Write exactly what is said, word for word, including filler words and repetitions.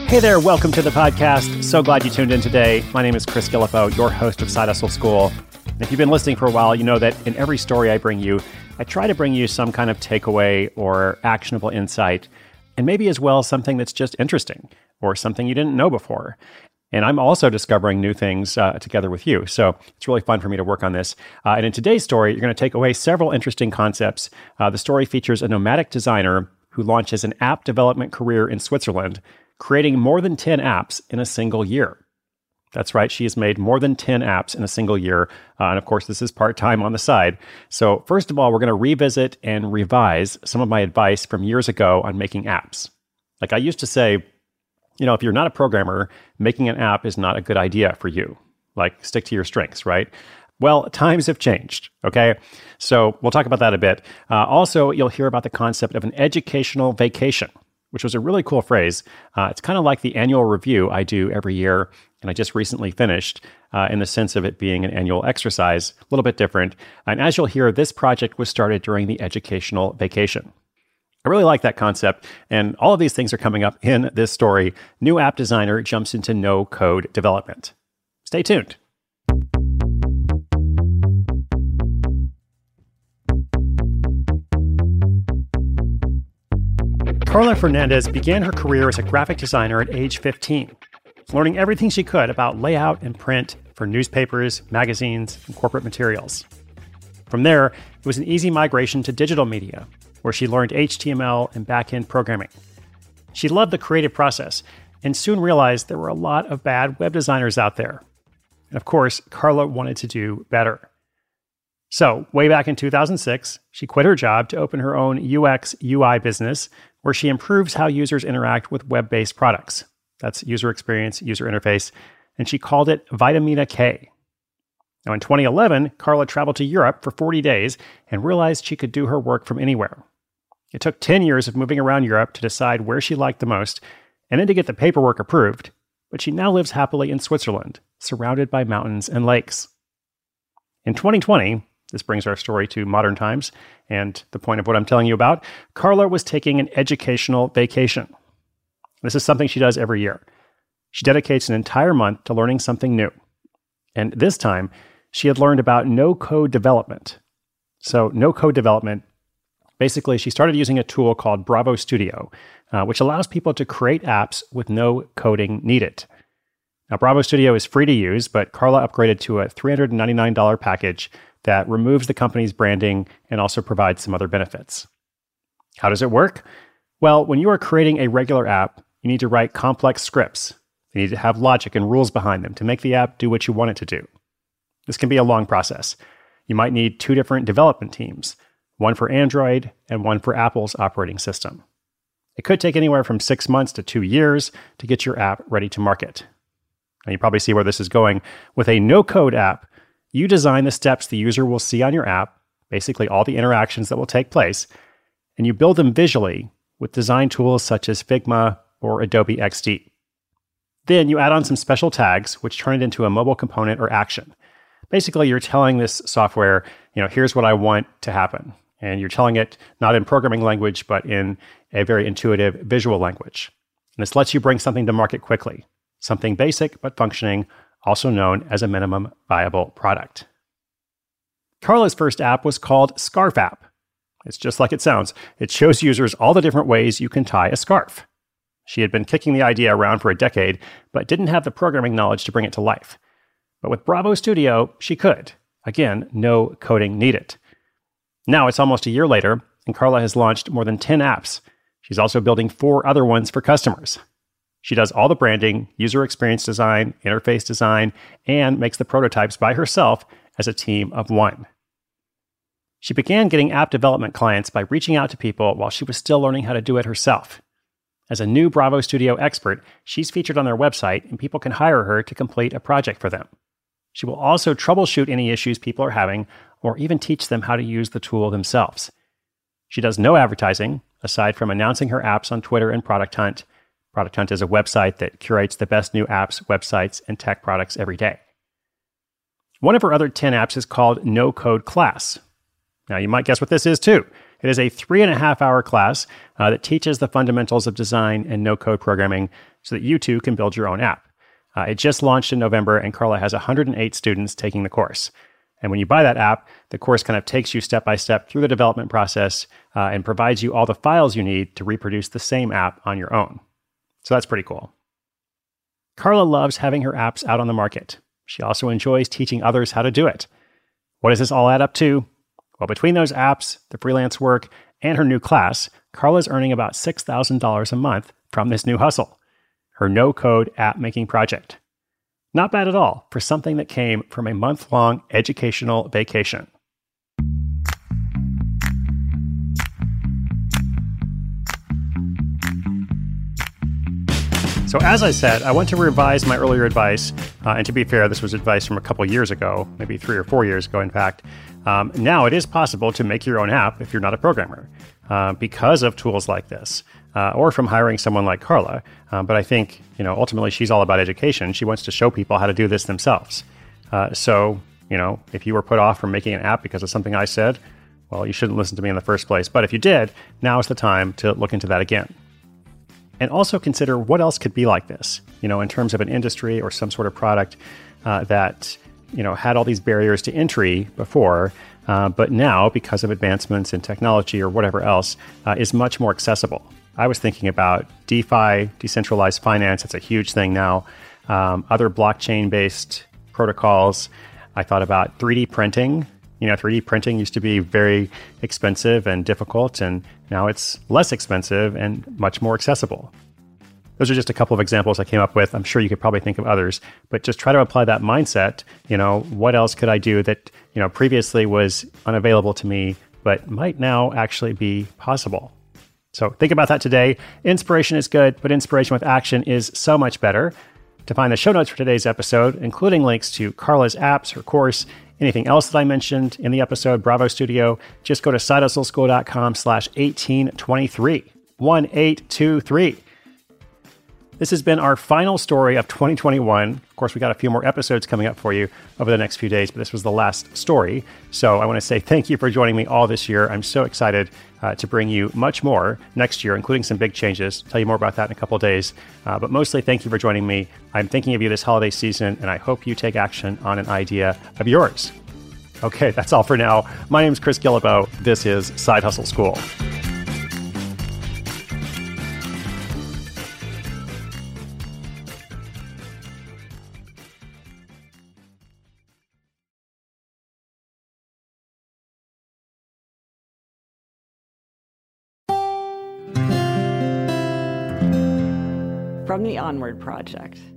Hey there, welcome to the podcast. So glad you tuned in today. My name is Chris Guillebeau, your host of Side Hustle School. And if you've been listening for a while, you know that in every story I bring you, I try to bring you some kind of takeaway or actionable insight, and maybe as well something that's just interesting or something you didn't know before. And I'm also discovering new things uh, together with you. So it's really fun for me to work on this. Uh, and in today's story, you're going to take away several interesting concepts. Uh, the story features a nomadic designer who launches an app development career in Switzerland, creating more than ten apps in a single year. That's right, she has made more than ten apps in a single year. Uh, and of course, this is part-time on the side. So first of all, we're going to revisit and revise some of my advice from years ago on making apps. Like I used to say, you know, if you're not a programmer, making an app is not a good idea for you. Like, stick to your strengths, right? Well, times have changed, okay? So we'll talk about that a bit. Uh, also, you'll hear about the concept of an educational vacation, which was a really cool phrase. Uh, it's kind of like the annual review I do every year, and I just recently finished, uh, in the sense of it being an annual exercise, a little bit different. And as you'll hear, this project was started during the educational vacation. I really like that concept, and all of these things are coming up in this story. New app designer jumps into no-code development. Stay tuned. Carla Fernandez began her career as a graphic designer at age fifteen, learning everything she could about layout and print for newspapers, magazines, and corporate materials. From there, it was an easy migration to digital media, where she learned H T M L and back-end programming. She loved the creative process and soon realized there were a lot of bad web designers out there. And of course, Carla wanted to do better. So, way back in two thousand six, she quit her job to open her own U X U I business, where she improves how users interact with web-based products. That's user experience, user interface, and she called it Vitamina K. Now, in twenty eleven, Carla traveled to Europe for forty days and realized she could do her work from anywhere. It took ten years of moving around Europe to decide where she liked the most, and then to get the paperwork approved, but she now lives happily in Switzerland, surrounded by mountains and lakes. In twenty twenty, this brings our story to modern times, and the point of what I'm telling you about, Carla was taking an educational vacation. This is something she does every year. She dedicates an entire month to learning something new. And this time, she had learned about no-code development. So no-code development, basically, she started using a tool called Bravo Studio, uh, which allows people to create apps with no coding needed. Now, Bravo Studio is free to use, but Carla upgraded to a three hundred ninety-nine dollars package that removes the company's branding and also provides some other benefits. How does it work? Well, when you are creating a regular app, you need to write complex scripts. You need to have logic and rules behind them to make the app do what you want it to do. This can be a long process. You might need two different development teams, one for Android and one for Apple's operating system. It could take anywhere from six months to two years to get your app ready to market. Now, you probably see where this is going. With a no-code app, you design the steps the user will see on your app, basically all the interactions that will take place, and you build them visually with design tools such as Figma or Adobe X D. Then you add on some special tags, which turn it into a mobile component or action. Basically, you're telling this software, you know, here's what I want to happen. And you're telling it not in programming language, but in a very intuitive visual language. And this lets you bring something to market quickly, something basic but functioning, also known as a minimum viable product. Carla's first app was called Scarf App. It's just like it sounds. It shows users all the different ways you can tie a scarf. She had been kicking the idea around for a decade, but didn't have the programming knowledge to bring it to life. But with Bravo Studio, she could. Again, no coding needed. Now it's almost a year later, and Carla has launched more than ten apps. She's also building four other ones for customers. She does all the branding, user experience design, interface design, and makes the prototypes by herself as a team of one. She began getting app development clients by reaching out to people while she was still learning how to do it herself. As a new Bravo Studio expert, she's featured on their website, and people can hire her to complete a project for them. She will also troubleshoot any issues people are having, or even teach them how to use the tool themselves. She does no advertising, aside from announcing her apps on Twitter and Product Hunt. Product Hunt is a website that curates the best new apps, websites, and tech products every day. One of her other ten apps is called No Code Class. Now, you might guess what this is too. It is a three and a half hour class uh, that teaches the fundamentals of design and no-code programming. so that you too can build your own app. Uh, it just launched in November, and Carla has one hundred eight students taking the course. And when you buy that app, the course kind of takes you step by step through the development process uh, and provides you all the files you need to reproduce the same app on your own. So that's pretty cool. Carla loves having her apps out on the market. She also enjoys teaching others how to do it. What does this all add up to? Well, between those apps, the freelance work, and her new class, Carla's earning about six thousand dollars a month from this new hustle, her no-code app-making project. Not bad at all for something that came from a month-long educational vacation. So as I said, I want to revise my earlier advice. Uh, and to be fair, this was advice from a couple years ago, maybe three or four years ago, in fact. Um, now it is possible to make your own app if you're not a programmer uh, because of tools like this. Uh, or from hiring someone like Carla. Uh, but I think, you know, ultimately she's all about education. She wants to show people how to do this themselves. Uh, so, you know, if you were put off from making an app because of something I said, well, you shouldn't listen to me in the first place. But if you did, now is the time to look into that again. And also consider what else could be like this, you know, in terms of an industry or some sort of product uh, that, you know, had all these barriers to entry before, uh, but now, because of advancements in technology or whatever else, uh, is much more accessible. I was thinking about DeFi, decentralized finance. It's a huge thing now. Um, other blockchain-based protocols. I thought about three D printing. You know, three D printing used to be very expensive and difficult, and now it's less expensive and much more accessible. Those are just a couple of examples I came up with. I'm sure you could probably think of others, but just try to apply that mindset. You know, what else could I do that, you know, previously was unavailable to me, but might now actually be possible? So think about that today. Inspiration is good, but inspiration with action is so much better. To find the show notes for today's episode, including links to Carla's apps, her course, anything else that I mentioned in the episode, Bravo Studio, just go to sidehustleschool.com slash 1823, one eight two three. This has been our final story of twenty twenty-one. Of course, we got a few more episodes coming up for you over the next few days, but this was the last story. So I want to say thank you for joining me all this year. I'm so excited uh, to bring you much more next year, including some big changes. I'll tell you more about that in a couple of days. Uh, but mostly, thank you for joining me. I'm thinking of you this holiday season, and I hope you take action on an idea of yours. Okay, that's all for now. My name is Chris Guillebeau. This is Side Hustle School. From the Onward Project.